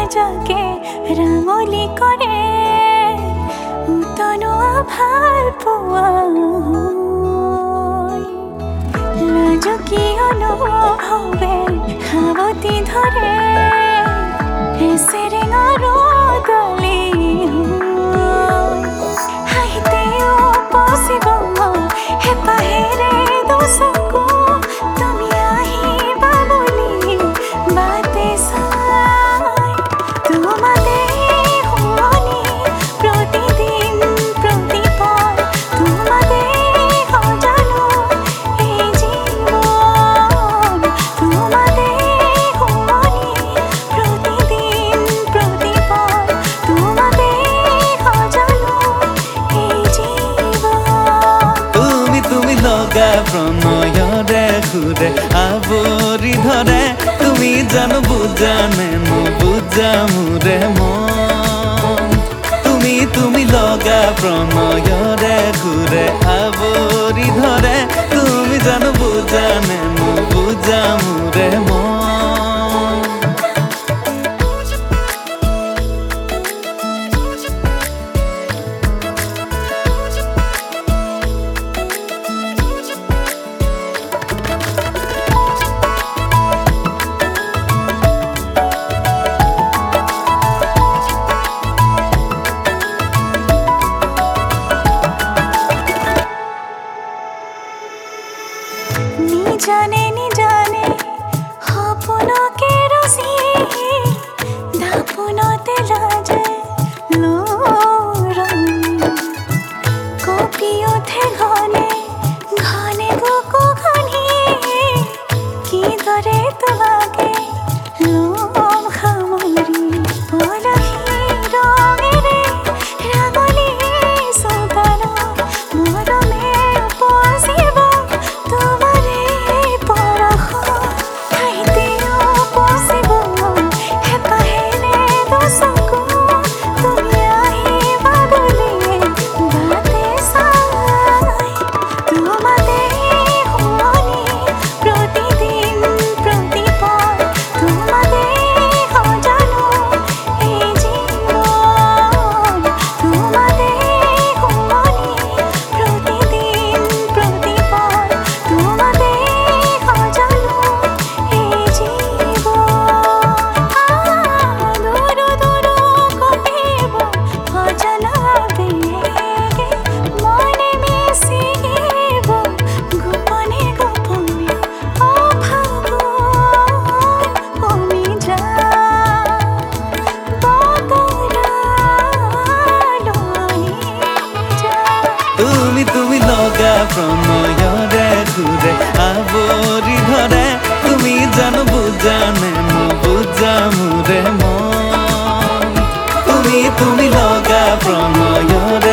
जाके रंगोली करे उतनो आभार पुआई लाजो की अनुभवे हावती धरे ऐसे रेंगारो दली हाइते ओ पॉसिबल हे पाहेरे दोसको तुमी आही बाबुली बाते साई तुमादे होनी प्रतिदिन प्रतिपल तुमादे हो जानो ए जीवन तुमादे होनी प्रतिदिन प्रतिपल तुमादे हो जानो ए जीवन তুমি লগা প্রণয়রে ঘুরে আবরি ধরে তুমি জানো বুঝানে বুঝা মুরে মন তুমি লগা প্রণয়রে ঘুরে আবরি ধরে তুমি জানো বুঝানে বুঝা মুরে মন नी जाने हपनो के रसी धापुनो ते लाजे लोरन कपियो थे घने घने बुको घनी की दरे तुमाके लोम खामरी पलही रंगेरे रागली सुतानो मोर में उपसिबो তুমি লগা প্রণয়রে ঘুরে আবরি ধরে তুমি জানো বুঝানে বুঝা মুরে মন তুমি লগা প্রণয়রে